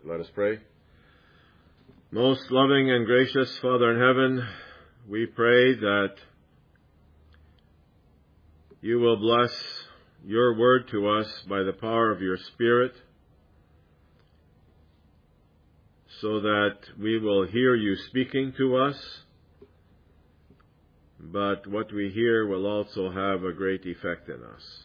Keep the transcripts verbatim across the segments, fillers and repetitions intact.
Let us pray. Most loving and gracious Father in heaven, we pray that you will bless your word to us by the power of your Spirit, so that we will hear you speaking to us, but what we hear will also have a great effect in us.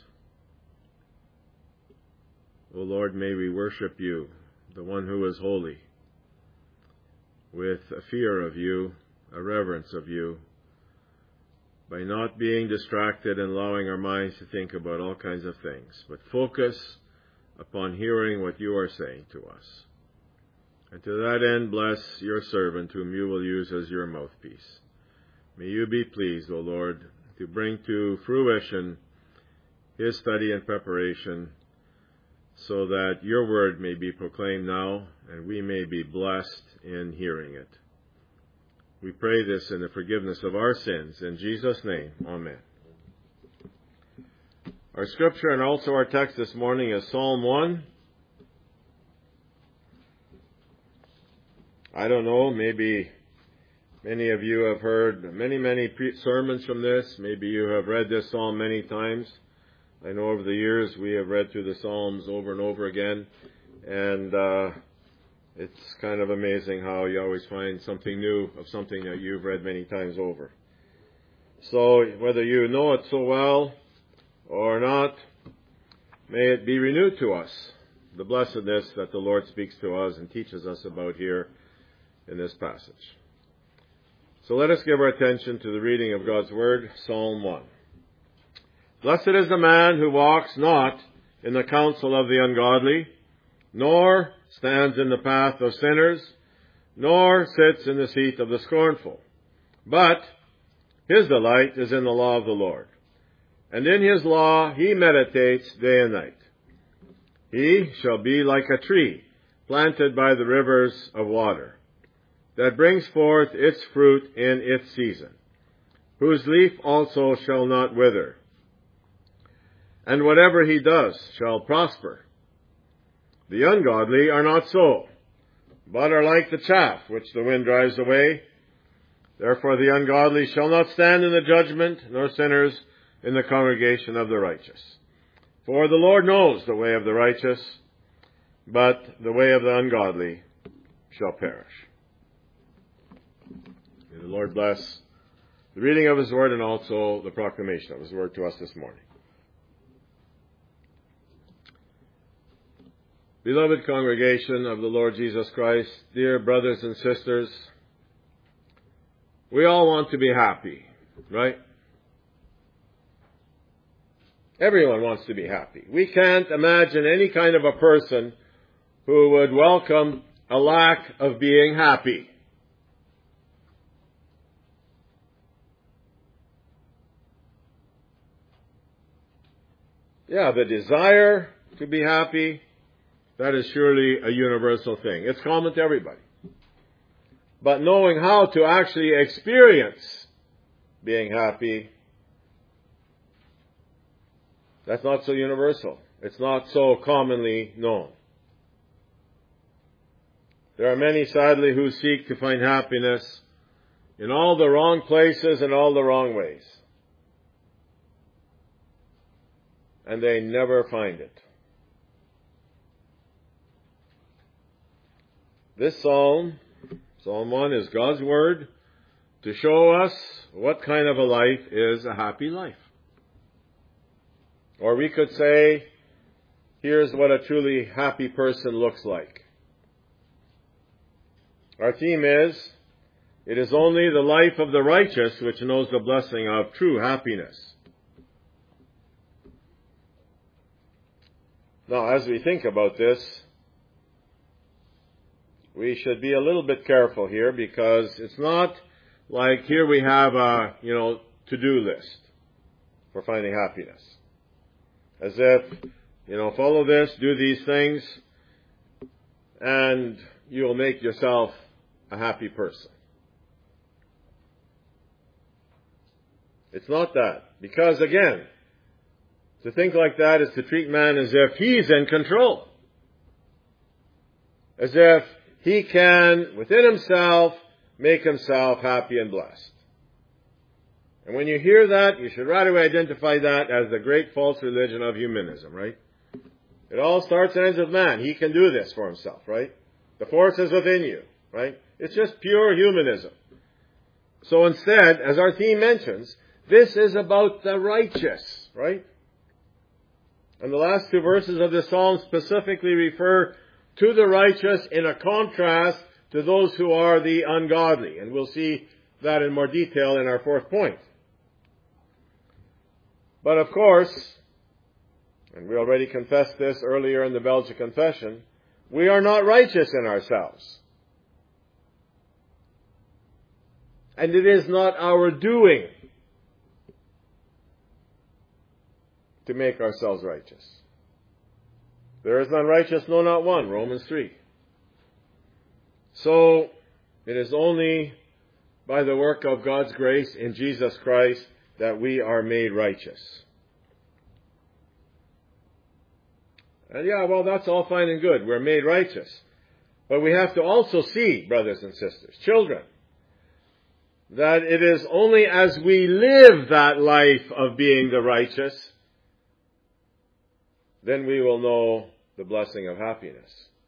O Lord, may we worship you, the one who is holy, with a fear of you, a reverence of you, by not being distracted and allowing our minds to think about all kinds of things, but focus upon hearing what you are saying to us. And to that end, bless your servant whom you will use as your mouthpiece. May you be pleased, O Lord, to bring to fruition his study and preparation, so that your word may be proclaimed now, and we may be blessed in hearing it. We pray this in the forgiveness of our sins. In Jesus' name, amen. Our scripture and also our text this morning is Psalm one. I don't know, maybe many of you have heard many, many sermons from this. Maybe you have read this psalm many times. I know over the years we have read through the Psalms over and over again, and uh, it's kind of amazing how you always find something new of something that you've read many times over. So whether you know it so well or not, may it be renewed to us, the blessedness that the Lord speaks to us and teaches us about here in this passage. So let us give our attention to the reading of God's Word, Psalm one. Blessed is the man who walks not in the counsel of the ungodly, nor stands in the path of sinners, nor sits in the seat of the scornful. But his delight is in the law of the Lord, and in his law he meditates day and night. He shall be like a tree planted by the rivers of water, that brings forth its fruit in its season, whose leaf also shall not wither. And whatever he does shall prosper. The ungodly are not so, but are like the chaff which the wind drives away. Therefore the ungodly shall not stand in the judgment, nor sinners in the congregation of the righteous. For the Lord knows the way of the righteous, but the way of the ungodly shall perish. May the Lord bless the reading of his word and also the proclamation of his word to us this morning. Beloved congregation of the Lord Jesus Christ, dear brothers and sisters, we all want to be happy, right? Everyone wants to be happy. We can't imagine any kind of a person who would welcome a lack of being happy. Yeah, the desire to be happy, that is surely a universal thing. It's common to everybody. But knowing how to actually experience being happy, that's not so universal. It's not so commonly known. There are many, sadly, who seek to find happiness in all the wrong places and all the wrong ways. And they never find it. This psalm, Psalm one, is God's word to show us what kind of a life is a happy life. Or we could say, here's what a truly happy person looks like. Our theme is, it is only the life of the righteous which knows the blessing of true happiness. Now, as we think about this, we should be a little bit careful here, because it's not like here we have a, you know, to-do list for finding happiness. As if, you know, follow this, do these things, and you'll make yourself a happy person. It's not that. Because again, to think like that is to treat man as if he's in control. as if he can, within himself, make himself happy and blessed. And when you hear that, you should right away identify that as the great false religion of humanism, right? It all starts and ends with man. He can do this for himself, right? The force is within you, right? It's just pure humanism. So instead, as our theme mentions, this is about the righteous, right? And the last two verses of this psalm specifically refer to the righteous in a contrast to those who are the ungodly. And we'll see that in more detail in our fourth point. But of course, and we already confessed this earlier in the Belgian Confession, we are not righteous in ourselves. And it is not our doing to make ourselves righteous. There is none righteous, no, not one, Romans three. So, it is only by the work of God's grace in Jesus Christ that we are made righteous. And yeah, well, that's all fine and good. We're made righteous. But we have to also see, brothers and sisters, children, that it is only as we live that life of being the righteous, then we will know the blessing of happiness.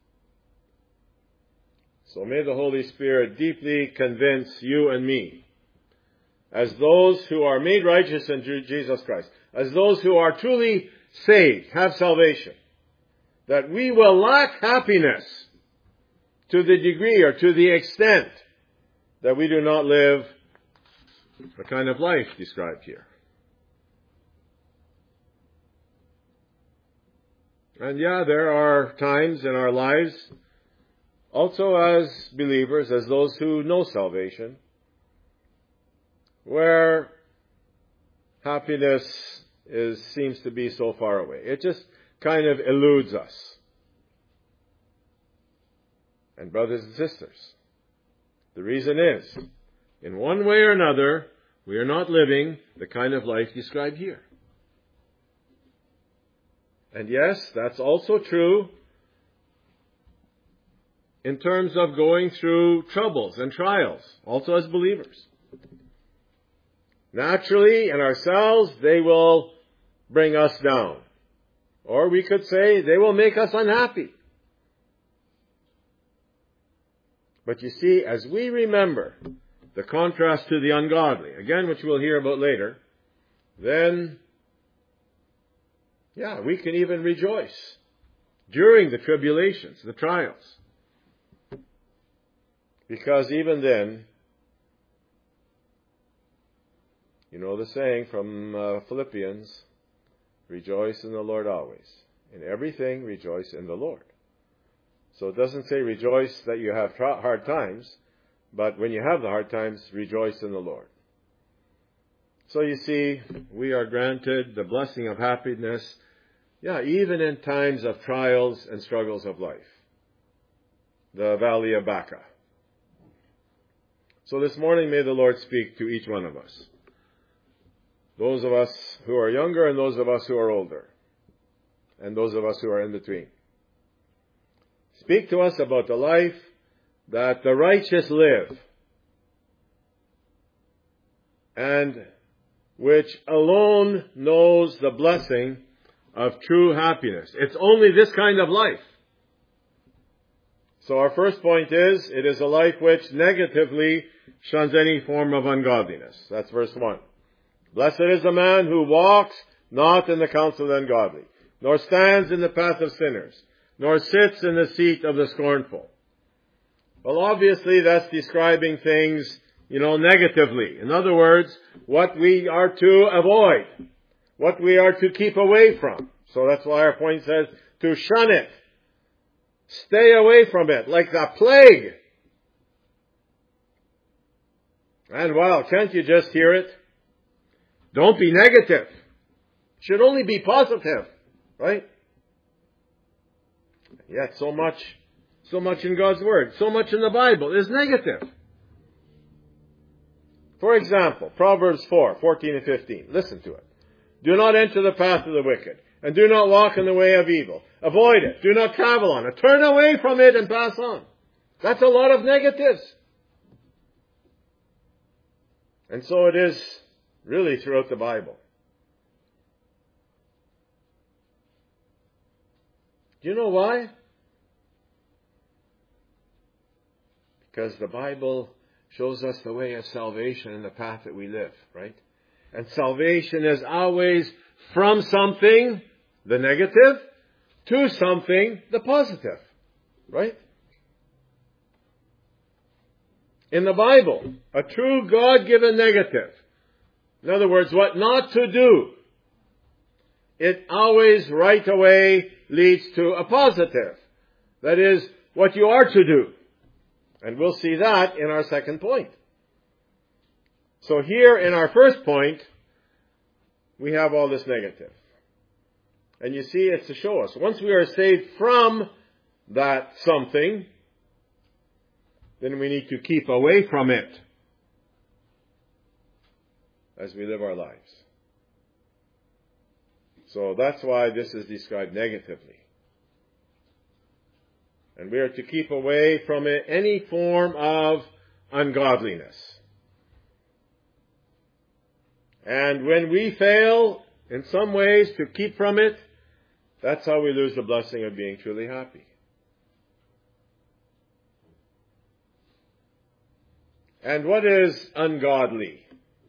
So may the Holy Spirit deeply convince you and me, as those who are made righteous in Jesus Christ, as those who are truly saved, have salvation, that we will lack happiness to the degree or to the extent that we do not live the kind of life described here. And yeah, there are times in our lives, also as believers, as those who know salvation, where happiness is seems to be so far away. It just kind of eludes us. And brothers and sisters, the reason is, in one way or another, we are not living the kind of life described here. And yes, that's also true in terms of going through troubles and trials, also as believers. Naturally, in ourselves, they will bring us down. Or we could say, they will make us unhappy. But you see, as we remember the contrast to the ungodly, again, which we'll hear about later, then, yeah, we can even rejoice during the tribulations, the trials. Because even then, you know the saying from uh, Philippians, rejoice in the Lord always. In everything, rejoice in the Lord. So it doesn't say rejoice that you have tra- hard times, but when you have the hard times, rejoice in the Lord. So you see, we are granted the blessing of happiness, yeah, even in times of trials and struggles of life. The Valley of Baca. So this morning, may the Lord speak to each one of us. Those of us who are younger and those of us who are older. And those of us who are in between. Speak to us about the life that the righteous live. And which alone knows the blessing of true happiness. It's only this kind of life. So our first point is, it is a life which negatively shuns any form of ungodliness. That's verse one. Blessed is the man who walks not in the counsel of the ungodly, nor stands in the path of sinners, nor sits in the seat of the scornful. Well, obviously that's describing things, you know, negatively. In other words, what we are to avoid, what we are to keep away from. So that's why our point says to shun it. Stay away from it, like the plague. And wow, can't you just hear it? Don't be negative. Should only be positive, right? Yet so much, so much in God's Word, so much in the Bible is negative. For example, Proverbs four, fourteen and fifteen. Listen to it. Do not enter the path of the wicked, And do not walk in the way of evil. Avoid it. Do not travel on it. Turn away from it and pass on. That's a lot of negatives. And so it is really throughout the Bible. Do you know why? Because the Bible shows us the way of salvation and the path that we live, right? And salvation is always from something, the negative, to something, the positive, right? In the Bible, a true God-given negative. In other words, what not to do. It always right away leads to a positive. That is, what you are to do. And we'll see that in our second point. So here in our first point, we have all this negative. And you see, it's to show us. Once we are saved from that something, then we need to keep away from it as we live our lives. So that's why this is described negatively. And we are to keep away from it any form of ungodliness. And when we fail in some ways to keep from it, that's how we lose the blessing of being truly happy. And what is ungodly?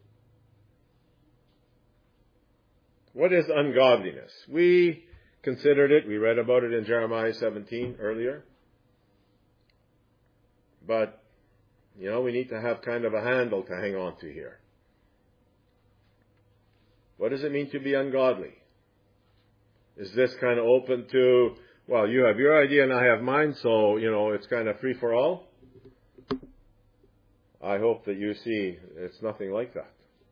What is ungodliness? We considered it. We read about it in Jeremiah seventeen earlier. But, you know, we need to have kind of a handle to hang on to here. What does it mean to be ungodly? Is this kind of open to, well, you have your idea and I have mine, so, you know, it's kind of free for all? I hope that you see it's nothing like that.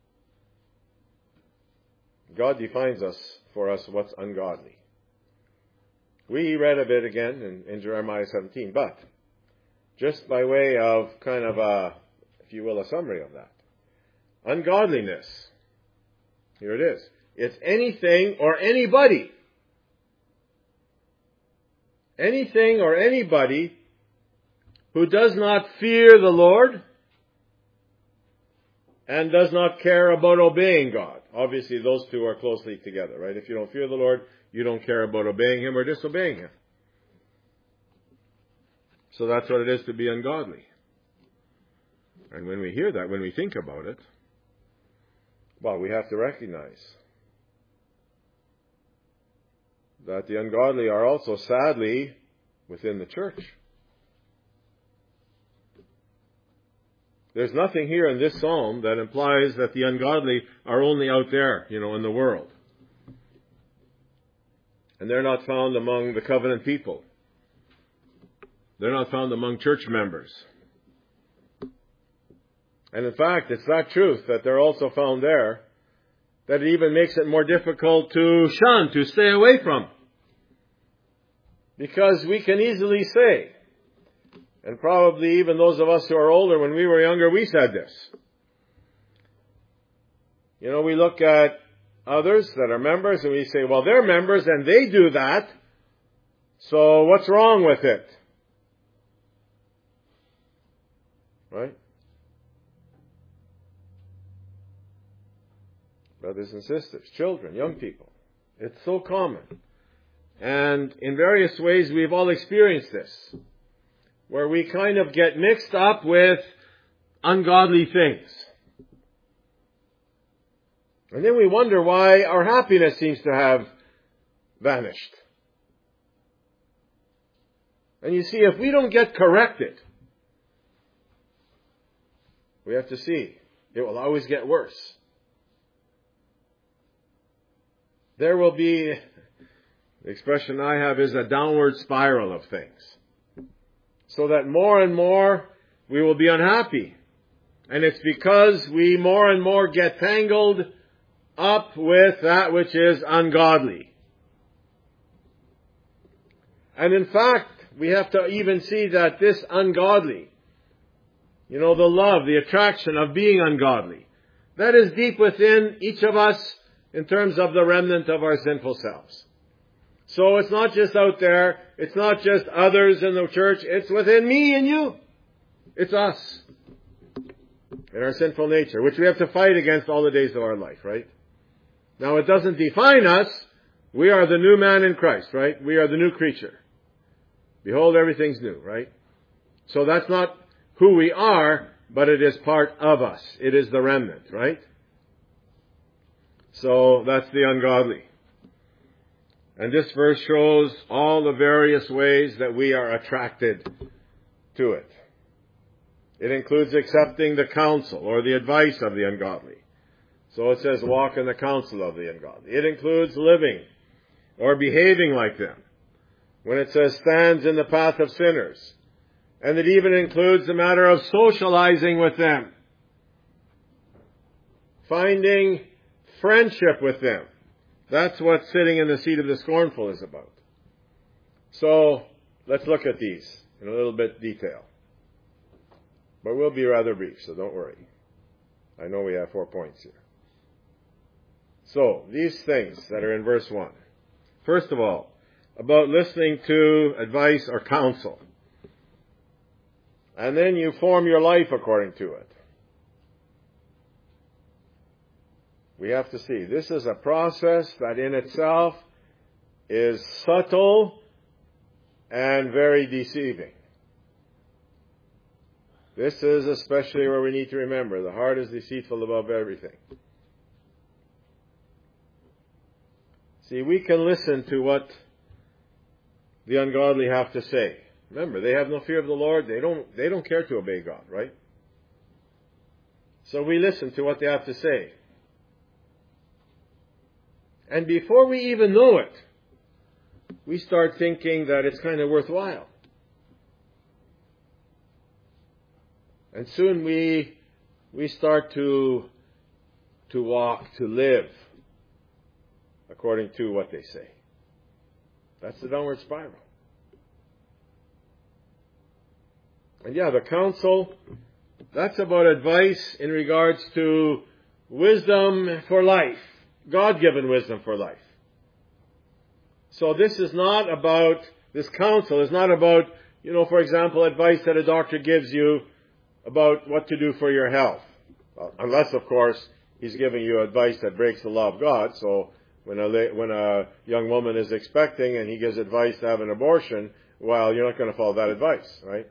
God defines us for us what's ungodly. We read a bit again in, in Jeremiah seventeen, but just by way of kind of a, if you will, a summary of that. Ungodliness. Here it is. It's anything or anybody. Anything or anybody who does not fear the Lord and does not care about obeying God. Obviously, those two are closely together, right? If you don't fear the Lord, you don't care about obeying Him or disobeying Him. So that's what it is to be ungodly. And when we hear that, when we think about it, well, we have to recognize that the ungodly are also sadly within the church. There's nothing here in this psalm that implies that the ungodly are only out there, you know, in the world. And they're not found among the covenant people. They're not found among church members. And in fact, it's that truth that they're also found there that it even makes it more difficult to shun, to stay away from. Because we can easily say, and probably even those of us who are older, when we were younger, we said this. You know, we look at others that are members and we say, well, they're members and they do that, so what's wrong with it? Right? Brothers and sisters, children, young people. It's so common. And in various ways we've all experienced this, where we kind of get mixed up with ungodly things. And then we wonder why our happiness seems to have vanished. And you see, if we don't get corrected, we have to see, it will always get worse. There will be, the expression I have is a downward spiral of things. So that more and more we will be unhappy. And it's because we more and more get tangled up with that which is ungodly. And in fact, we have to even see that this ungodly, you know, the love, the attraction of being ungodly, that is deep within each of us in terms of the remnant of our sinful selves. So it's not just out there. It's not just others in the church. It's within me and you. It's us. In our sinful nature, which we have to fight against all the days of our life, right? Now it doesn't define us. We are the new man in Christ, right? We are the new creature. Behold, everything's new, right? So that's not who we are, but it is part of us. It is the remnant, right? So that's the ungodly. And this verse shows all the various ways that we are attracted to it. It includes accepting the counsel or the advice of the ungodly. So it says walk in the counsel of the ungodly. It includes living or behaving like them. When it says stands in the path of sinners. And it even includes the matter of socializing with them. Finding friendship with them. That's what sitting in the seat of the scornful is about. So let's look at these in a little bit detail. But we'll be rather brief, so don't worry. I know we have four points here. So, these things that are in verse one. First of all, about listening to advice or counsel. And then you form your life according to it. We have to see. This is a process that in itself is subtle and very deceiving. This is especially where we need to remember, the heart is deceitful above everything. See, we can listen to what the ungodly have to say. Remember, they have no fear of the Lord. They don't, they don't care to obey God, right? So we listen to what they have to say. And before we even know it, we start thinking that it's kind of worthwhile. And soon we we start to to walk, to live according to what they say. That's the downward spiral. And yeah, the counsel, that's about advice in regards to wisdom for life. God-given wisdom for life. So this is not about, this counsel is not about, you know, for example, advice that a doctor gives you about what to do for your health. Well, unless, of course, he's giving you advice that breaks the law of God. So when a, when a young woman is expecting and he gives advice to have an abortion, well, you're not going to follow that advice, right?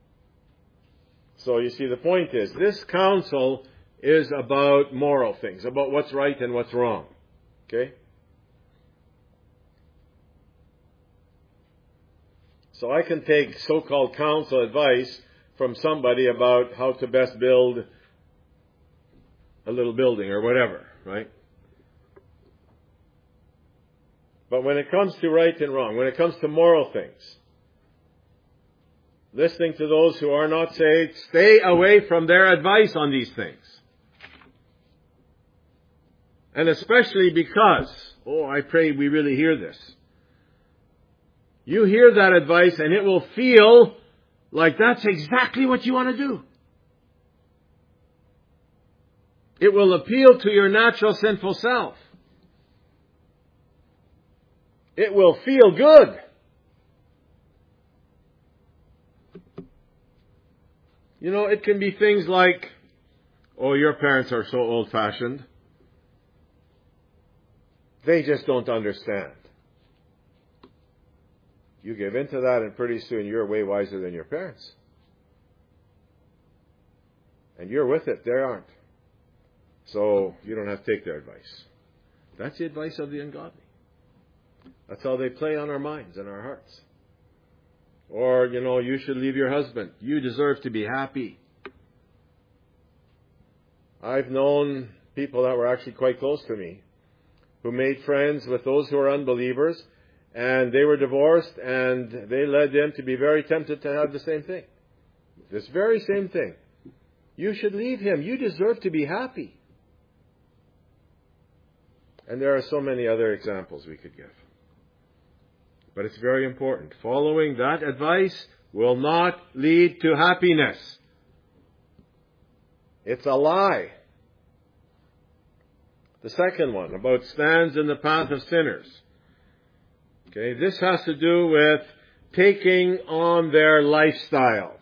So you see, the point is, this counsel is about moral things, about what's right and what's wrong. Okay? So I can take so-called counsel advice from somebody about how to best build a little building or whatever, right? But when it comes to right and wrong, when it comes to moral things, listening to those who are not saved, stay away from their advice on these things. And especially because, oh, I pray we really hear this. You hear that advice and it will feel like that's exactly what you want to do. It will appeal to your natural sinful self. It will feel good. You know, it can be things like, oh, your parents are so old-fashioned. They just don't understand. You give into that and pretty soon you're way wiser than your parents. And you're with it, they aren't. So you don't have to take their advice. That's the advice of the ungodly. That's how they play on our minds and our hearts. Or, you know, you should leave your husband. You deserve to be happy. I've known people that were actually quite close to me who made friends with those who are unbelievers, and they were divorced, and they led them to be very tempted to have the same thing. This very same thing. You should leave him. You deserve to be happy. And there are so many other examples we could give. But it's very important. Following that advice will not lead to happiness. It's a lie. The second one, about stands in the path of sinners. Okay, this has to do with taking on their lifestyle.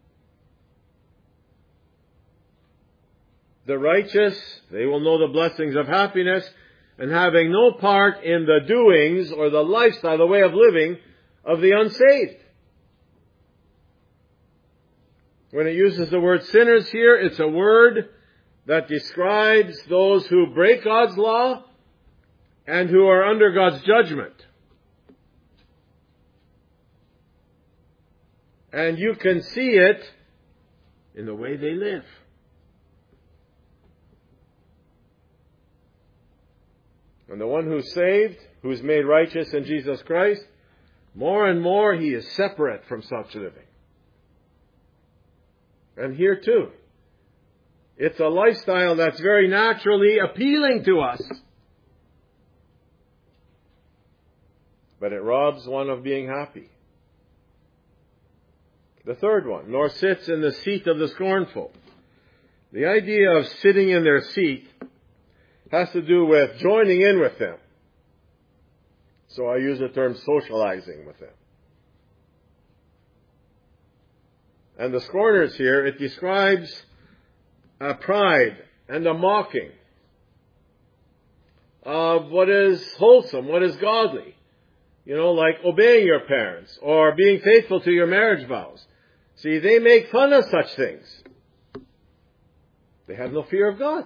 The righteous, they will know the blessings of happiness, and having no part in the doings or the lifestyle, the way of living of the unsaved. When it uses the word sinners here, it's a word that describes those who break God's law and who are under God's judgment. And you can see it in the way they live. And the one who's saved, who's made righteous in Jesus Christ, more and more he is separate from such living. And here too, it's a lifestyle that's very naturally appealing to us. But it robs one of being happy. The third one, nor sits in the seat of the scornful. The idea of sitting in their seat has to do with joining in with them. So I use the term socializing with them. And the scorners here, it describes a pride and a mocking of what is wholesome, what is godly. You know, like obeying your parents or being faithful to your marriage vows. See, they make fun of such things. They have no fear of God.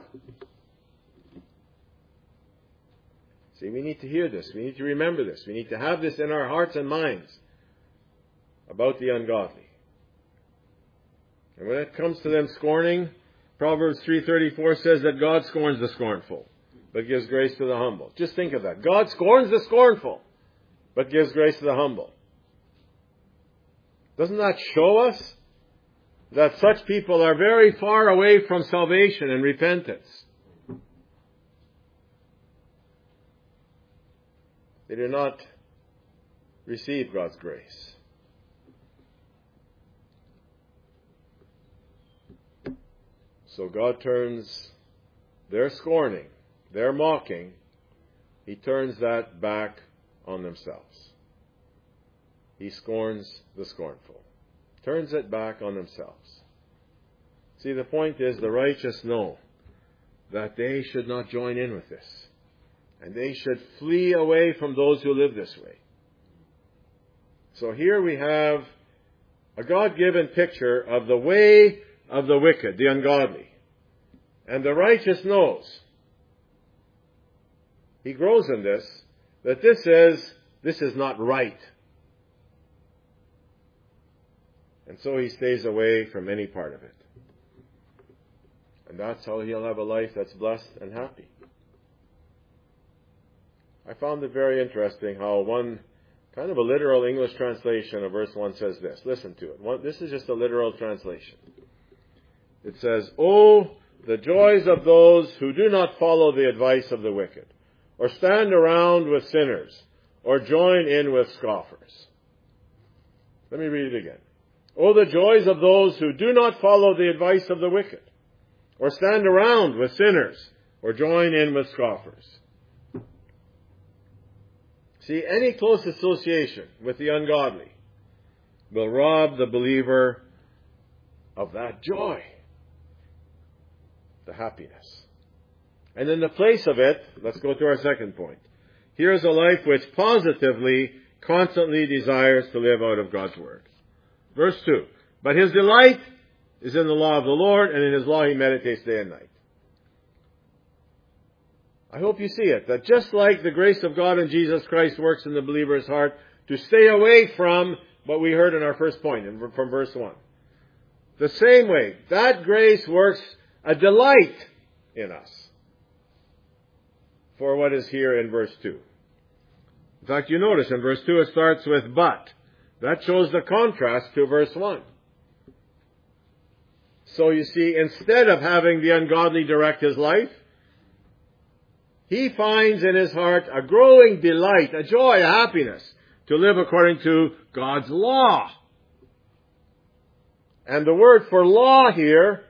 See, we need to hear this. We need to remember this. We need to have this in our hearts and minds about the ungodly. And when it comes to them scorning, Proverbs three thirty-four says that God scorns the scornful, but gives grace to the humble. Just think of that. God scorns the scornful, but gives grace to the humble. Doesn't that show us that such people are very far away from salvation and repentance? They do not receive God's grace. So God turns their scorning, their mocking, He turns that back on themselves. He scorns the scornful. Turns it back on themselves. See, the point is the righteous know that they should not join in with this. And they should flee away from those who live this way. So here we have a God-given picture of the way of the wicked, the ungodly. And the righteous knows, he grows in this, that this is, this is not right. And so he stays away from any part of it. And that's how he'll have a life that's blessed and happy. I found it very interesting how one kind of a literal English translation of verse one says this. Listen to it. One, this is just a literal translation. It says, "Oh, the joys of those who do not follow the advice of the wicked, or stand around with sinners, or join in with scoffers." Let me read it again. "Oh, the joys of those who do not follow the advice of the wicked, or stand around with sinners, or join in with scoffers." See, any close association with the ungodly will rob the believer of that joy, the happiness. And in the place of it, let's go to our second point. Here's a life which positively, constantly desires to live out of God's Word. Verse two, "But his delight is in the law of the Lord, and in his law he meditates day and night." I hope you see it, that just like the grace of God in Jesus Christ works in the believer's heart to stay away from what we heard in our first point from verse one. The same way, that grace works a delight in us for what is here in verse two. In fact, you notice in verse two it starts with "but." That shows the contrast to verse one. So you see, instead of having the ungodly direct his life, he finds in his heart a growing delight, a joy, a happiness to live according to God's law. And the word for law here,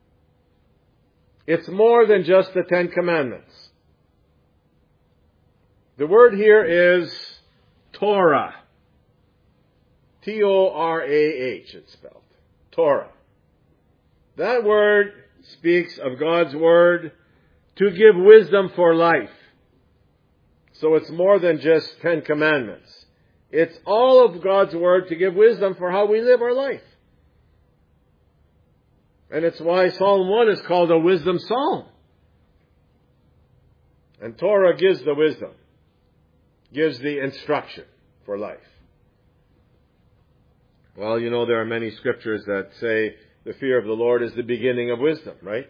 it's more than just the Ten Commandments. The word here is Torah. T O R A H it's spelled. Torah. That word speaks of God's Word to give wisdom for life. So it's more than just Ten Commandments. It's all of God's Word to give wisdom for how we live our life. And it's why Psalm one is called a wisdom psalm. And Torah gives the wisdom, gives the instruction for life. Well, you know, there are many scriptures that say the fear of the Lord is the beginning of wisdom, right?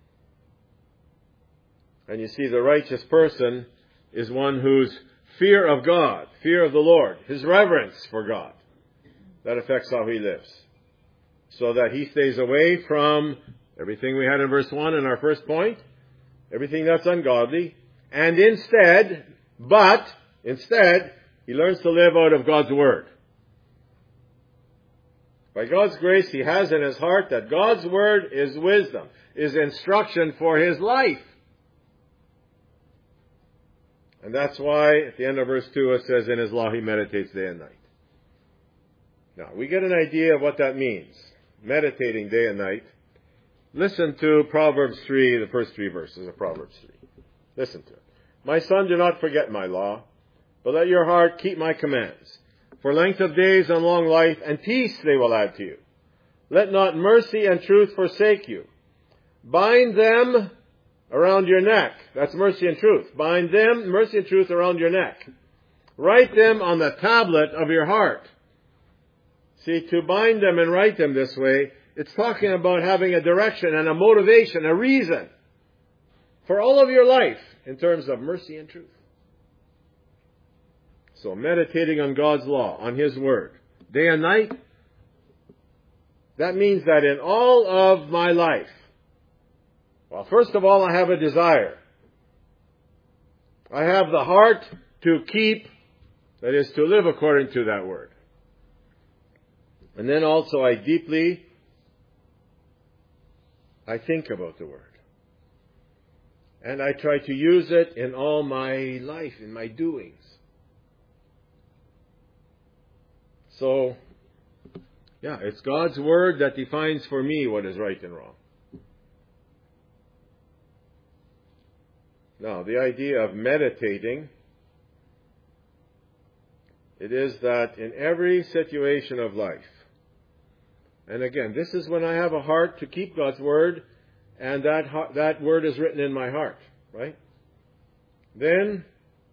And you see, the righteous person is one whose fear of God, fear of the Lord, his reverence for God, that affects how he lives. So that he stays away from everything we had in verse one in our first point, everything that's ungodly, and instead, but instead, he learns to live out of God's Word. By God's grace, he has in his heart that God's Word is wisdom, is instruction for his life. And that's why at the end of verse two it says, in his law he meditates day and night. Now, we get an idea of what that means. Meditating day and night. Listen to Proverbs three, the first three verses of Proverbs three. Listen to it. My son, do not forget my law, but let your heart keep my commands. For length of days and long life and peace they will add to you. Let not mercy and truth forsake you. Bind them around your neck. That's mercy and truth. Bind them, mercy and truth, around your neck. Write them on the tablet of your heart. See, to bind them and write them this way, it's talking about having a direction and a motivation, a reason for all of your life in terms of mercy and truth. So meditating on God's law, on His Word, day and night, that means that in all of my life, well, first of all, I have a desire. I have the heart to keep, that is, to live according to that Word. And then also I deeply, I think about the Word. And I try to use it in all my life, in my doings. So, yeah, it's God's Word that defines for me what is right and wrong. Now, the idea of meditating, it is that in every situation of life, and again, this is when I have a heart to keep God's Word, and that that Word is written in my heart, right? Then,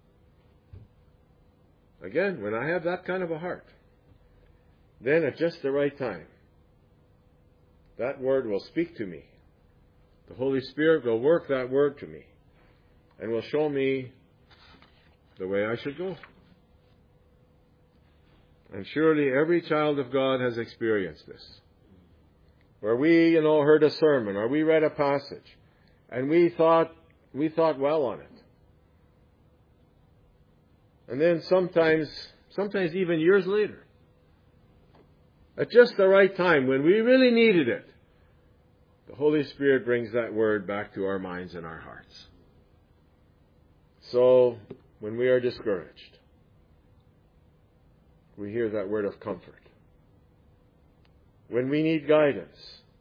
again, when I have that kind of a heart, then at just the right time, that Word will speak to me. The Holy Spirit will work that Word to me and will show me the way I should go. And surely every child of God has experienced this. Where we, you know, heard a sermon or we read a passage and we thought, we thought well on it. And then sometimes, sometimes even years later, at just the right time, when we really needed it, the Holy Spirit brings that Word back to our minds and our hearts. So, when we are discouraged, we hear that word of comfort. When we need guidance,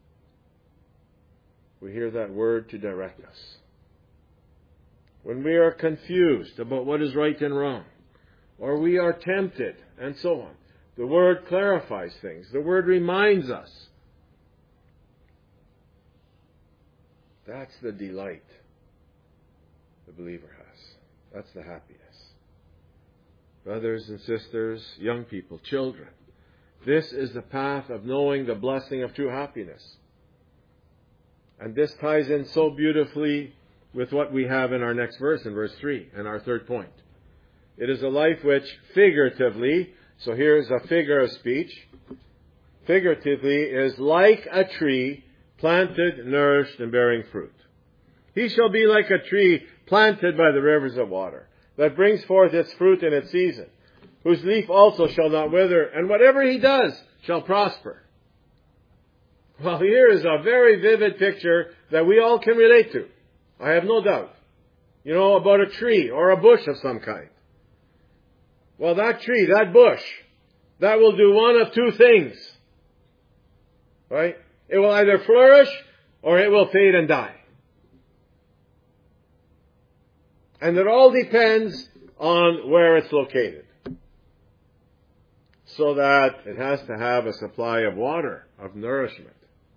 we hear that word to direct us. When we are confused about what is right and wrong, or we are tempted, and so on, the Word clarifies things. The Word reminds us. That's the delight the believer has. That's the happiness. Brothers and sisters, young people, children, this is the path of knowing the blessing of true happiness. And this ties in so beautifully with what we have in our next verse, in verse three, and our third point. It is a life which figuratively, so here's a figure of speech, figuratively is like a tree planted, nourished, and bearing fruit. He shall be like a tree planted by the rivers of water, that brings forth its fruit in its season, whose leaf also shall not wither, and whatever he does shall prosper. Well, here is a very vivid picture that we all can relate to. I have no doubt. You know, about a tree or a bush of some kind. Well, that tree, that bush, that will do one of two things. Right? It will either flourish or it will fade and die. And it all depends on where it's located. So that it has to have a supply of water, of nourishment.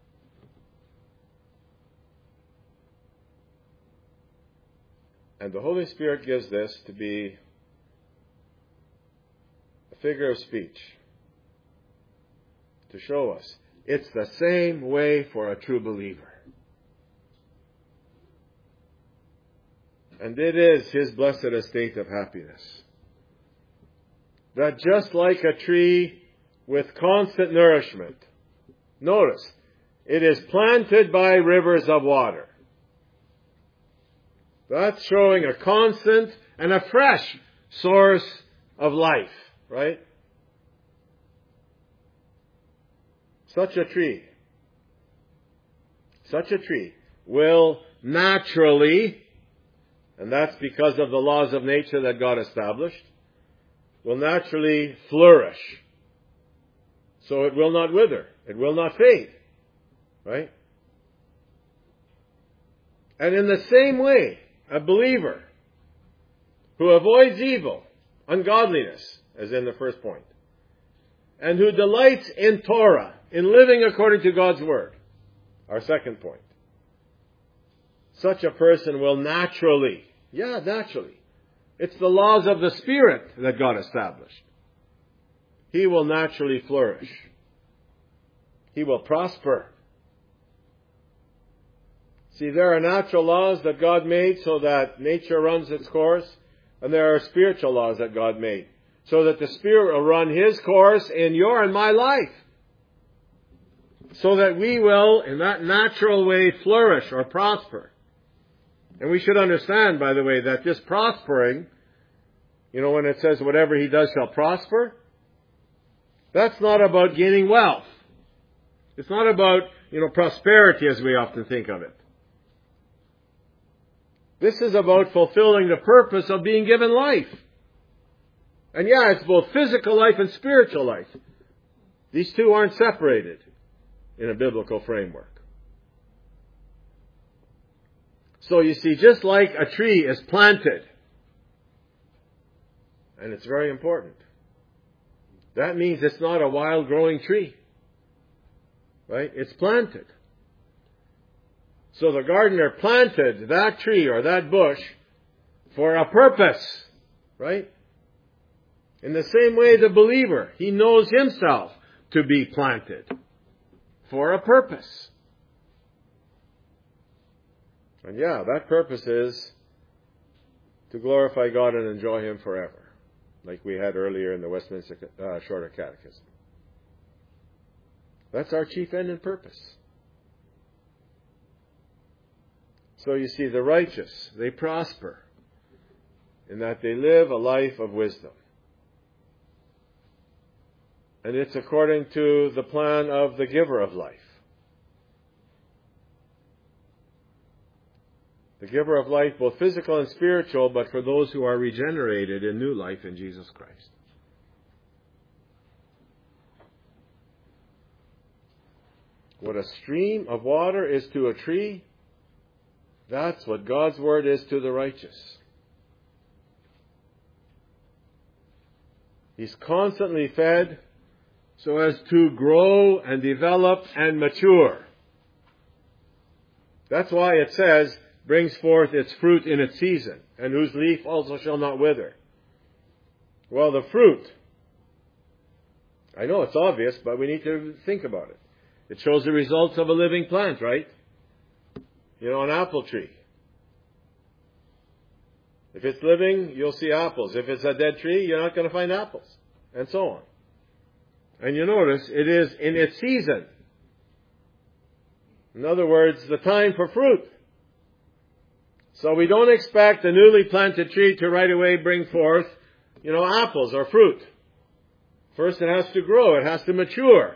And the Holy Spirit gives this to be a figure of speech to show us it's the same way for a true believer. And it is his blessed estate of happiness. That just like a tree with constant nourishment, notice, it is planted by rivers of water. That's showing a constant and a fresh source of life, right? Such a tree, such a tree will naturally, and that's because of the laws of nature that God established, will naturally flourish. So it will not wither. It will not fade. Right? And in the same way, a believer who avoids evil, ungodliness, as in the first point, and who delights in Torah, in living according to God's Word, our second point, such a person will naturally, yeah, naturally, it's the laws of the Spirit that God established. He will naturally flourish. He will prosper. See, there are natural laws that God made so that nature runs its course, and there are spiritual laws that God made so that the Spirit will run His course in your and my life, so that we will, in that natural way, flourish or prosper. And we should understand, by the way, that this prospering, you know, when it says whatever he does shall prosper, that's not about gaining wealth. It's not about, you know, prosperity as we often think of it. This is about fulfilling the purpose of being given life. And yeah, it's both physical life and spiritual life. These two aren't separated in a biblical framework. So you see, just like a tree is planted, and it's very important, that means it's not a wild growing tree. Right? It's planted. So the gardener planted that tree or that bush for a purpose. Right? In the same way, the believer, he knows himself to be planted for a purpose. And yeah, that purpose is to glorify God and enjoy Him forever, like we had earlier in the Westminster uh, Shorter Catechism. That's our chief end and purpose. So you see, the righteous, they prosper in that they live a life of wisdom. And it's according to the plan of the giver of life. The giver of life, both physical and spiritual, but for those who are regenerated in new life in Jesus Christ. What a stream of water is to a tree, that's what God's Word is to the righteous. He's constantly fed so as to grow and develop and mature. That's why it says, brings forth its fruit in its season, and whose leaf also shall not wither. Well, the fruit, I know it's obvious, but we need to think about it. It shows the results of a living plant, right? You know, an apple tree. If it's living, you'll see apples. If it's a dead tree, you're not going to find apples. And so on. And you notice, it is in its season. In other words, the time for fruit. So we don't expect a newly planted tree to right away bring forth, you know, apples or fruit. First it has to grow, it has to mature.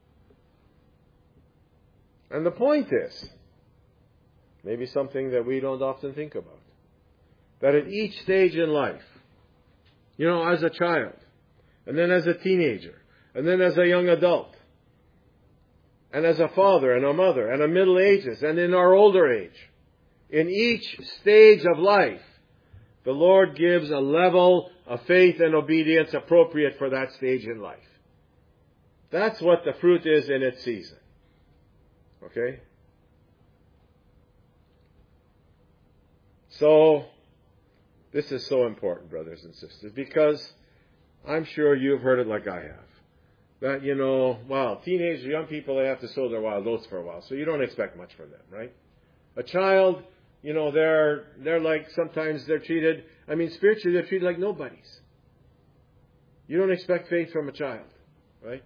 And the point is, maybe something that we don't often think about, that at each stage in life, You know, as a child, and then as a teenager, and then as a young adult, and as a father and a mother, and a middle ages, and in our older age. In each stage of life, the Lord gives a level of faith and obedience appropriate for that stage in life. That's what the fruit is in its season. Okay? So, this is so important, brothers and sisters, because I'm sure you've heard it like I have. That, you know, well, teenagers, young people, they have to sow their wild oats for a while, so you don't expect much from them, right? A child, you know, they're they're like, sometimes they're treated, I mean, spiritually, they're treated like nobodies. You don't expect faith from a child, right?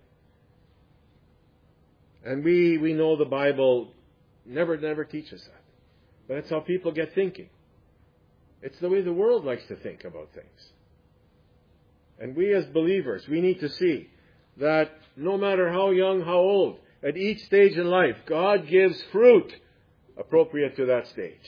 And we, we know the Bible never, never teaches that. But it's how people get thinking. It's the way the world likes to think about things. And we as believers, we need to see that no matter how young, how old, at each stage in life, God gives fruit appropriate to that stage.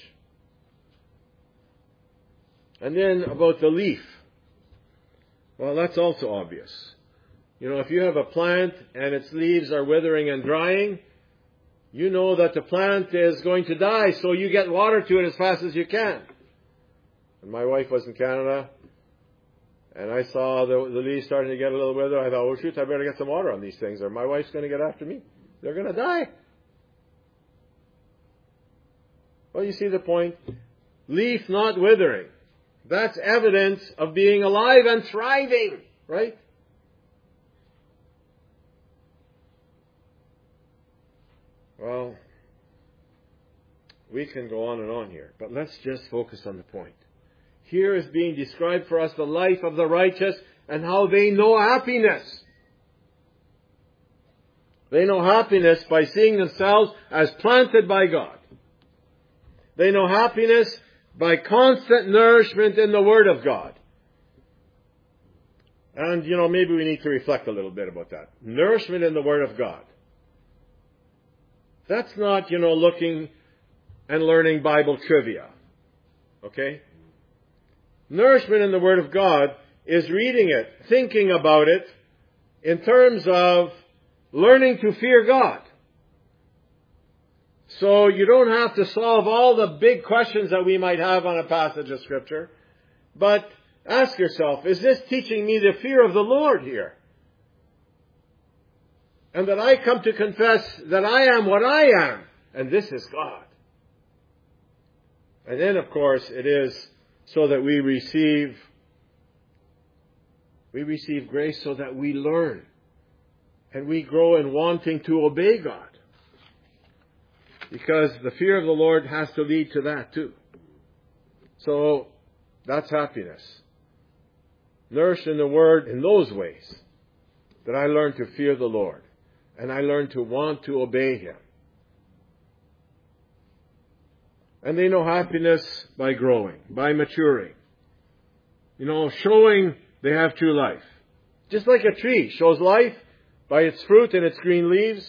And then about the leaf. Well, that's also obvious. You know, if you have a plant and its leaves are withering and drying, you know that the plant is going to die, so you get water to it as fast as you can. And my wife was in Canada, and I saw the, the leaves starting to get a little wither. I thought, oh shoot, I better get some water on these things, or my wife's going to get after me. They're going to die. Well, you see the point? Leaf not withering. That's evidence of being alive and thriving, right? Well, we can go on and on here, but let's just focus on the point. Here is being described for us the life of the righteous and how they know happiness. They know happiness by seeing themselves as planted by God. They know happiness by constant nourishment in the Word of God. And, you know, maybe we need to reflect a little bit about that. Nourishment in the Word of God. That's not, you know, looking and learning Bible trivia. Okay? Nourishment in the Word of God is reading it, thinking about it, in terms of learning to fear God. So you don't have to solve all the big questions that we might have on a passage of Scripture, but ask yourself, is this teaching me the fear of the Lord here? And that I come to confess that I am what I am, and this is God. And then, of course, it is so that we receive, we receive grace so that we learn, and we grow in wanting to obey God. Because the fear of the Lord has to lead to that too. So, that's happiness. Nourished in the Word in those ways, that I learn to fear the Lord. And I learn to want to obey Him. And they know happiness by growing, by maturing. You know, showing they have true life. Just like a tree shows life by its fruit and its green leaves.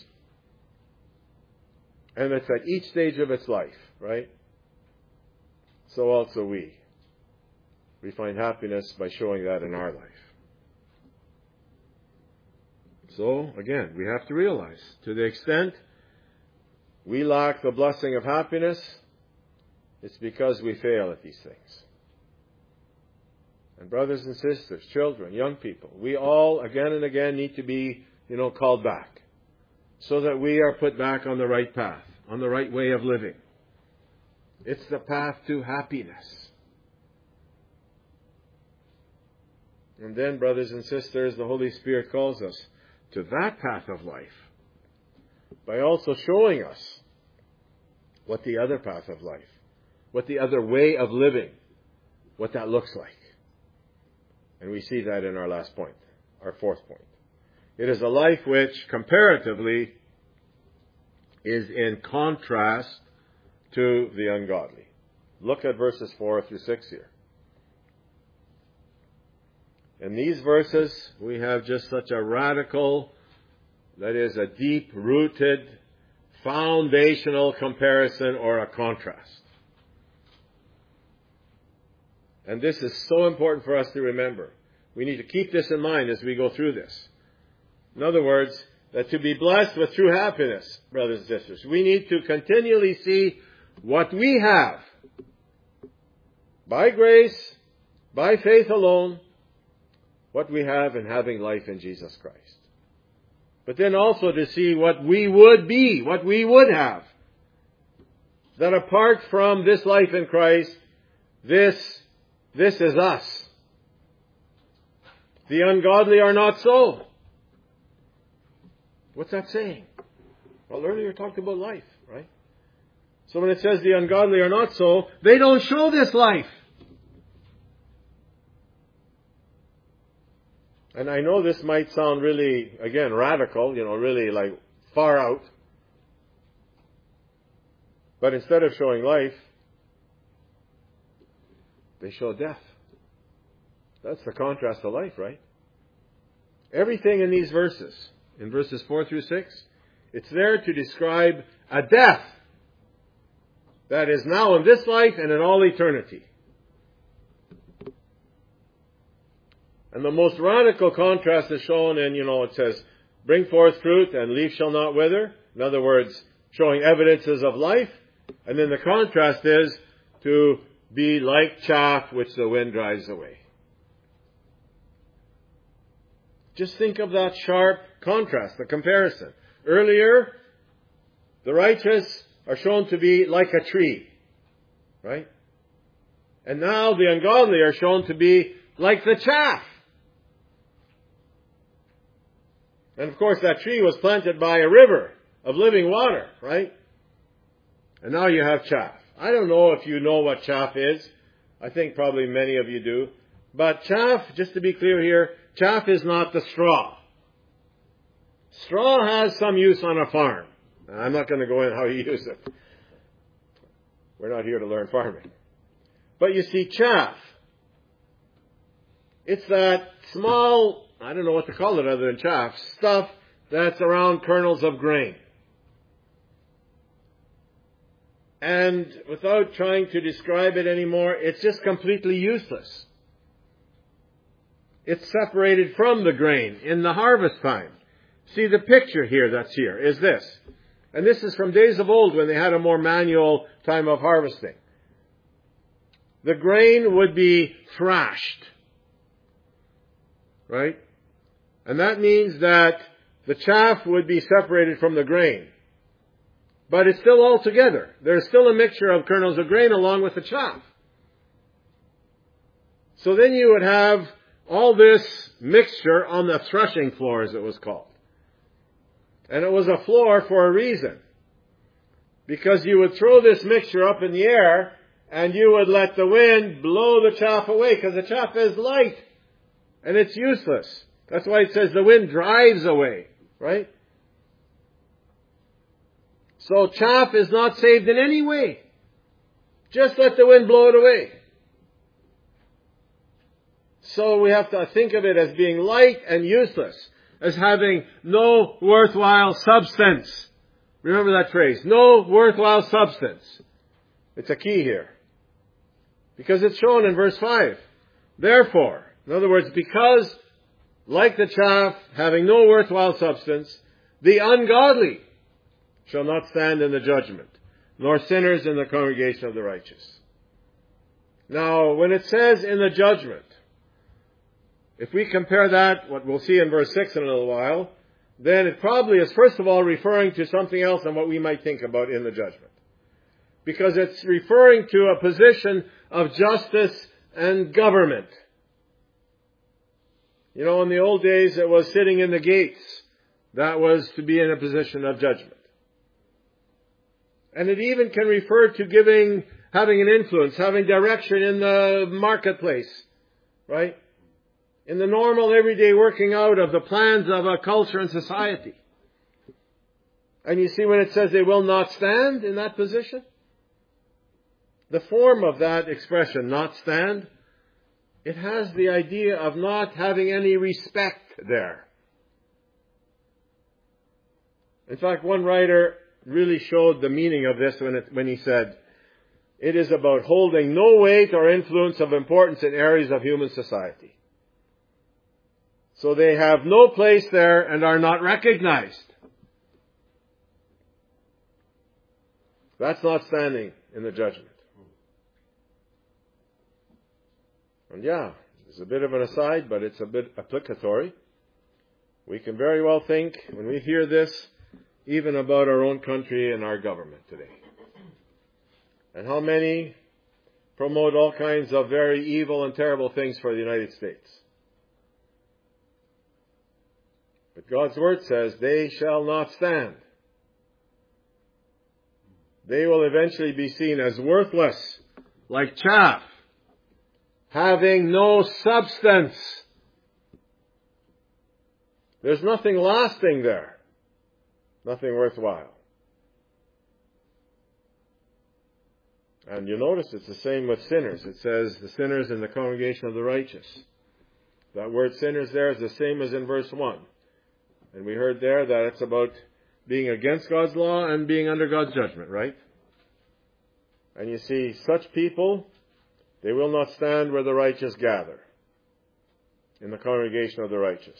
And it's at each stage of its life, right? So also we. We find happiness by showing that in our life. So, again, we have to realize, to the extent we lack the blessing of happiness, it's because we fail at these things. And brothers and sisters, children, young people, we all, again and again, need to be, you know, called back. So that we are put back on the right path, on the right way of living. It's the path to happiness. And then, brothers and sisters, the Holy Spirit calls us to that path of life by also showing us what the other path of life, what the other way of living, what that looks like. And we see that in our last point, our fourth point. It is a life which, comparatively, is in contrast to the ungodly. Look at verses four through six here. In these verses, we have just such a radical, that is a deep-rooted, foundational comparison or a contrast. And this is so important for us to remember. We need to keep this in mind as we go through this. In other words, that to be blessed with true happiness, brothers and sisters, we need to continually see what we have by grace, by faith alone, what we have in having life in Jesus Christ. But then also to see what we would be, what we would have. That apart from this life in Christ, this, this is us. The ungodly are not so. What's that saying? Well, earlier I talked about life, right? So when it says the ungodly are not so, they don't show this life. And I know this might sound really, again, radical, you know, really like far out. But instead of showing life, they show death. That's the contrast to life, right? Everything in these verses, in verses four through six, it's there to describe a death that is now in this life and in all eternity. And the most radical contrast is shown in, you know, it says, bring forth fruit and leaf shall not wither. In other words, showing evidences of life. And then the contrast is to be like chaff which the wind drives away. Just think of that sharp contrast, the comparison. Earlier, the righteous are shown to be like a tree, right? And now the ungodly are shown to be like the chaff. And of course that tree was planted by a river of living water, right? And now you have chaff. I don't know if you know what chaff is. I think probably many of you do. But chaff, just to be clear here, chaff is not the straw. Straw has some use on a farm. I'm not going to go in how you use it. We're not here to learn farming. But you see, chaff, it's that small, I don't know what to call it other than chaff, stuff that's around kernels of grain. And without trying to describe it anymore, it's just completely useless. It's separated from the grain in the harvest time. See, the picture here that's here is this. And this is from days of old when they had a more manual time of harvesting. The grain would be thrashed. Right? And that means that the chaff would be separated from the grain. But it's still all together. There's still a mixture of kernels of grain along with the chaff. So then you would have all this mixture on the threshing floor, as it was called. And it was a floor for a reason. Because you would throw this mixture up in the air and you would let the wind blow the chaff away, because the chaff is light and it's useless. That's why it says the wind drives away, right? So chaff is not saved in any way. Just let the wind blow it away. So we have to think of it as being light and useless, as having no worthwhile substance. Remember that phrase, no worthwhile substance. It's a key here. Because it's shown in verse five. Therefore, in other words, because, like the chaff, having no worthwhile substance, the ungodly shall not stand in the judgment, nor sinners in the congregation of the righteous. Now, when it says in the judgment, if we compare that, what we'll see in verse six in a little while, then it probably is first of all referring to something else than what we might think about in the judgment. Because it's referring to a position of justice and government. You know, in the old days it was sitting in the gates that was to be in a position of judgment. And it even can refer to giving, having an influence, having direction in the marketplace, right? In the normal everyday working out of the plans of a culture and society. And you see when it says they will not stand in that position, the form of that expression, not stand, it has the idea of not having any respect there. In fact, one writer really showed the meaning of this when, it, when he said, it is about holding no weight or influence of importance in areas of human society. So they have no place there and are not recognized. That's not standing in the judgment. And yeah, it's a bit of an aside, but it's a bit applicatory. We can very well think, when we hear this, even about our own country and our government today. And how many promote all kinds of very evil and terrible things for the United States. But God's Word says, they shall not stand. They will eventually be seen as worthless, like chaff, having no substance. There's nothing lasting there. Nothing worthwhile. And you notice it's the same with sinners. It says the sinners in the congregation of the righteous. That word sinners there is the same as in verse one. And we heard there that it's about being against God's law and being under God's judgment, right? And you see, such people, they will not stand where the righteous gather, in the congregation of the righteous.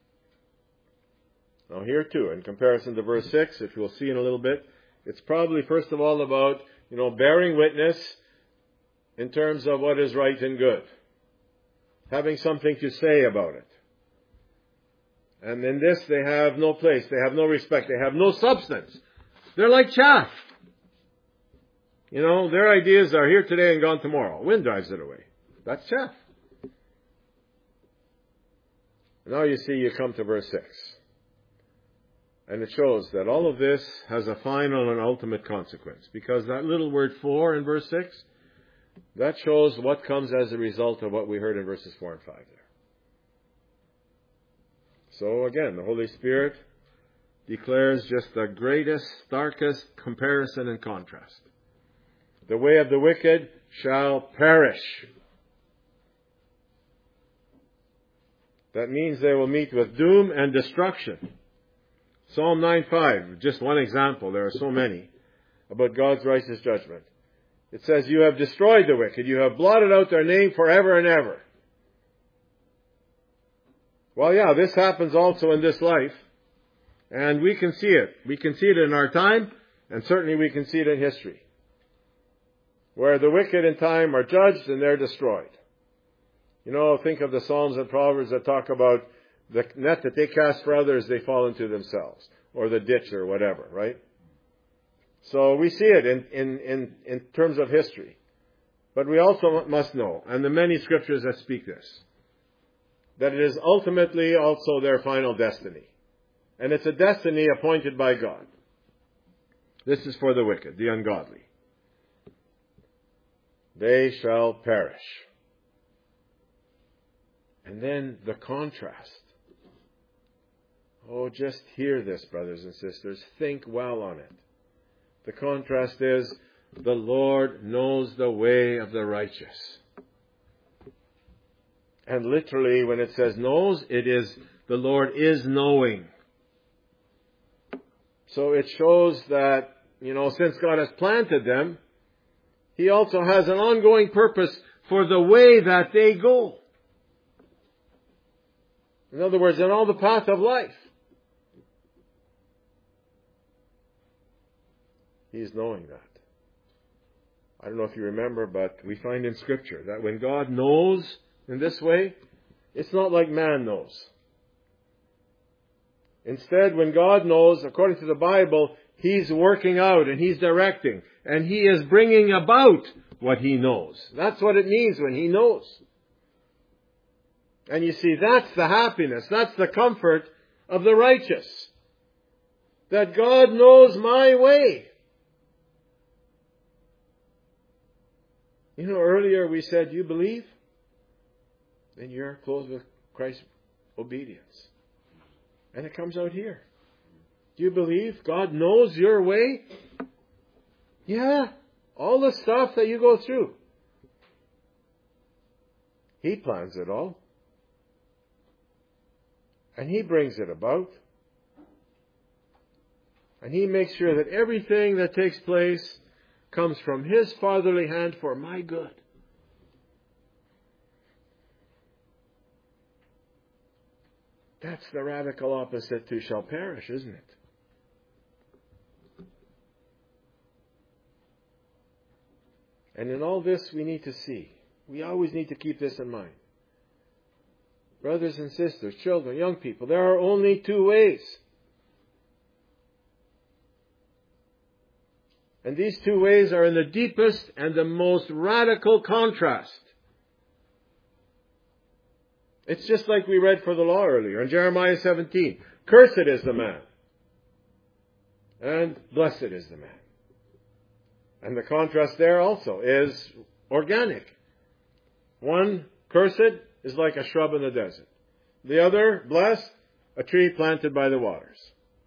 Now here too, in comparison to verse six, which we'll see in a little bit, it's probably first of all about, you know, bearing witness in terms of what is right and good. Having something to say about it. And in this they have no place, they have no respect, they have no substance. They're like chaff. You know, their ideas are here today and gone tomorrow. Wind drives it away. That's chaff. Now you see, you come to verse six. And it shows that all of this has a final and ultimate consequence. Because that little word for in verse six, that shows what comes as a result of what we heard in verses four and five there. So again, the Holy Spirit declares just the greatest, starkest comparison and contrast. The way of the wicked shall perish. That means they will meet with doom and destruction. Psalm nine five, just one example, there are so many, about God's righteous judgment. It says, you have destroyed the wicked, you have blotted out their name forever and ever. Well, yeah, this happens also in this life, and we can see it. We can see it in our time, and certainly we can see it in history, where the wicked in time are judged and they're destroyed. You know, think of the Psalms and Proverbs that talk about the net that they cast for others, they fall into themselves, or the ditch or whatever, right? So we see it in, in, in, in terms of history. But we also must know, and the many scriptures that speak this, that it is ultimately also their final destiny. And it's a destiny appointed by God. This is for the wicked, the ungodly. They shall perish. And then the contrast. Oh, just hear this, brothers and sisters. Think well on it. The contrast is, the Lord knows the way of the righteous. And literally, when it says knows, it is, the Lord is knowing. So it shows that, you know, since God has planted them, He also has an ongoing purpose for the way that they go. In other words, in all the path of life. He's knowing that. I don't know if you remember, but we find in Scripture that when God knows in this way, it's not like man knows. Instead, when God knows, according to the Bible, He's working out and He's directing. And He is bringing about what He knows. That's what it means when He knows. And you see, that's the happiness, that's the comfort of the righteous. That God knows my way. You know, earlier we said, you believe? Then you're clothed with Christ's obedience. And it comes out here. Do you believe God knows your way? Yeah. All the stuff that you go through. He plans it all. And He brings it about. And He makes sure that everything that takes place comes from His fatherly hand for my good. That's the radical opposite to shall perish, isn't it? And in all this we need to see. We always need to keep this in mind. Brothers and sisters, children, young people, there are only two ways. And these two ways are in the deepest and the most radical contrast. It's just like we read for the law earlier in Jeremiah seventeen. Cursed is the man, and blessed is the man. And the contrast there also is organic. One, cursed, is like a shrub in the desert. The other, blessed, a tree planted by the waters.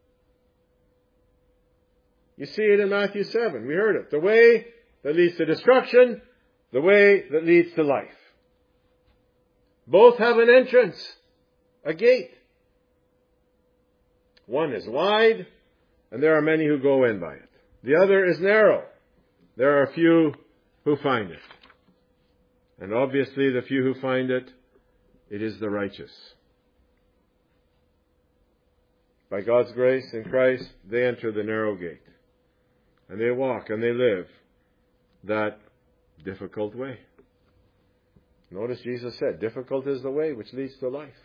You see it in Matthew seven. We heard it. The way that leads to destruction, the way that leads to life. Both have an entrance, a gate. One is wide, and there are many who go in by it. The other is narrow. There are few who find it. And obviously the few who find it, it is the righteous. By God's grace in Christ, they enter the narrow gate. And they walk and they live that difficult way. Notice Jesus said, difficult is the way which leads to life.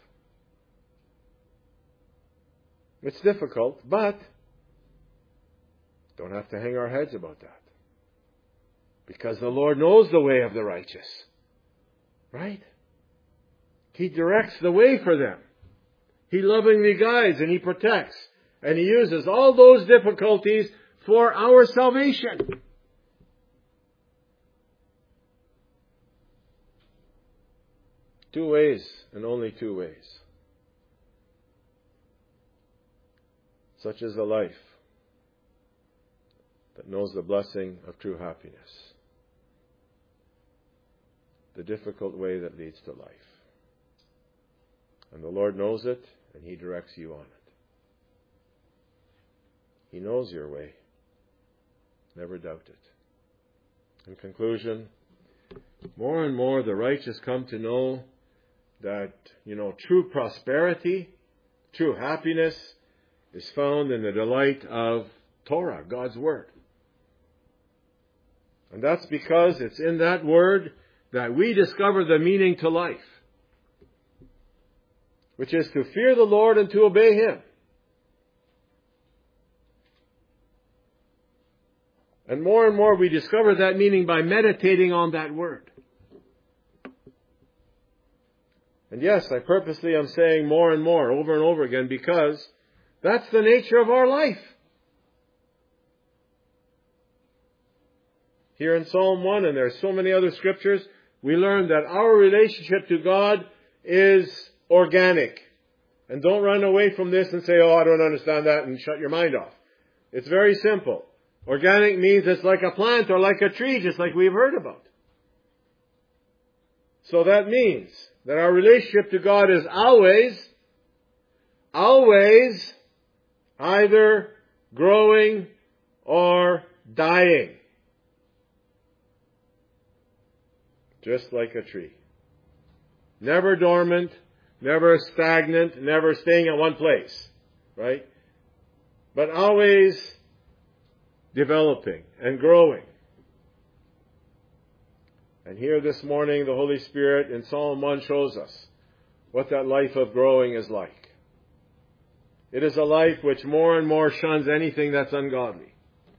It's difficult, but don't have to hang our heads about that. Because the Lord knows the way of the righteous. Right? He directs the way for them. He lovingly guides and He protects. And He uses all those difficulties for our salvation. Two ways, and only two ways. Such is the life that knows the blessing of true happiness. The difficult way that leads to life. And the Lord knows it, and He directs you on it. He knows your way. Never doubt it. In conclusion, more and more the righteous come to know that, you know, true prosperity, true happiness is found in the delight of Torah, God's Word. And that's because it's in that Word that we discover the meaning to life, which is to fear the Lord and to obey Him. And more and more we discover that meaning by meditating on that Word. And yes, I purposely am saying more and more, over and over again, because that's the nature of our life. Here in Psalm one, and there are so many other scriptures, we learn that our relationship to God is organic. And don't run away from this and say, oh, I don't understand that, and shut your mind off. It's very simple. Organic means it's like a plant or like a tree, just like we've heard about. So that means that our relationship to God is always, always either growing or dying. Just like a tree. Never dormant, never stagnant, never staying at one place. Right? But always developing and growing. And here this morning, the Holy Spirit in Psalm one shows us what that life of growing is like. It is a life which more and more shuns anything that's ungodly.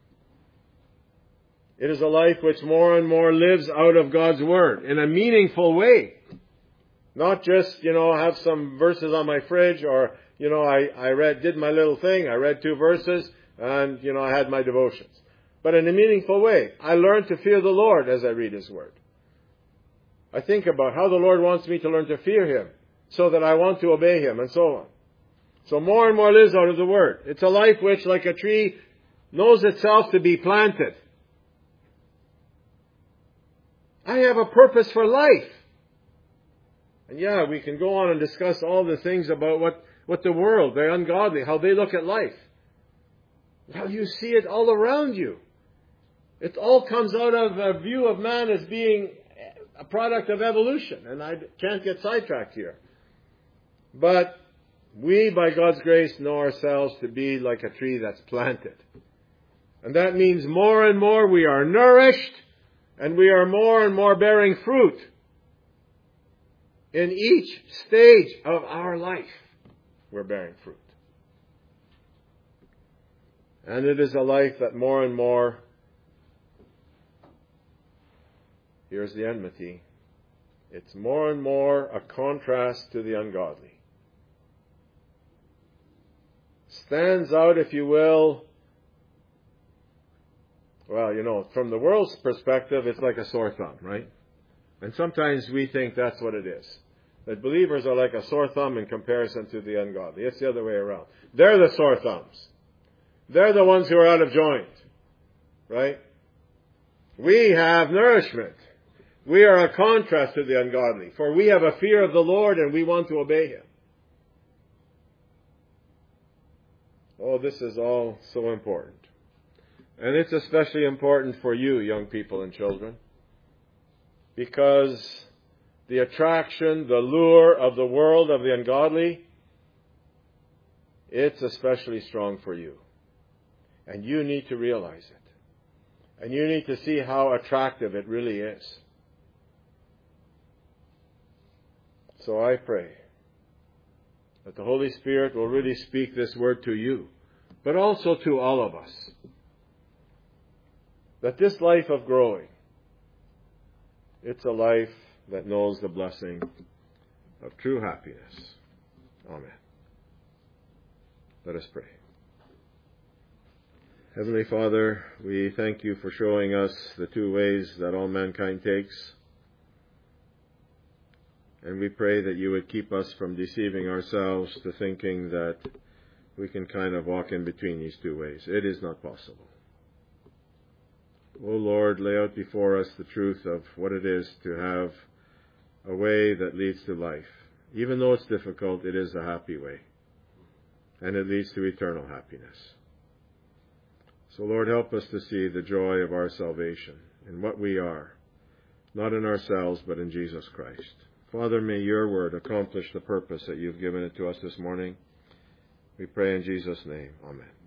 It is a life which more and more lives out of God's Word in a meaningful way. Not just, you know, have some verses on my fridge or, you know, I, I read, did my little thing, I read two verses and, you know, I had my devotions. But in a meaningful way. I learn to fear the Lord as I read His Word. I think about how the Lord wants me to learn to fear Him so that I want to obey Him and so on. So more and more lives out of the Word. It's a life which, like a tree, knows itself to be planted. I have a purpose for life. And yeah, we can go on and discuss all the things about what, what the world, the ungodly, how they look at life. Well, you see it all around you. It all comes out of a view of man as being a product of evolution. And I can't get sidetracked here. But We, by God's grace, know ourselves to be like a tree that's planted. And that means more and more we are nourished, and we are more and more bearing fruit in each stage of our life. We're bearing fruit. And it is a life that more and more, here's the enmity, it's more and more a contrast to the ungodly. Stands out, if you will, well, you know, from the world's perspective, it's like a sore thumb, right? And sometimes we think that's what it is. That believers are like a sore thumb in comparison to the ungodly. It's the other way around. They're the sore thumbs. They're the ones who are out of joint, right? We have nourishment. We are a contrast to the ungodly, for we have a fear of the Lord and we want to obey Him. Oh, this is all so important. And it's especially important for you, young people and children, because the attraction, the lure of the world, of the ungodly, it's especially strong for you. And you need to realize it. And you need to see how attractive it really is. So I pray that the Holy Spirit will really speak this word to you, but also to all of us. That this life of growing, it's a life that knows the blessing of true happiness. Amen. Let us pray. Heavenly Father, we thank you for showing us the two ways that all mankind takes. And we pray that you would keep us from deceiving ourselves to thinking that we can kind of walk in between these two ways. It is not possible. O Lord, lay out before us the truth of what it is to have a way that leads to life. Even though it's difficult, it is a happy way. And it leads to eternal happiness. So Lord, help us to see the joy of our salvation in what we are, not in ourselves, but in Jesus Christ. Father, may your word accomplish the purpose that you've given it to us this morning. We pray in Jesus' name. Amen.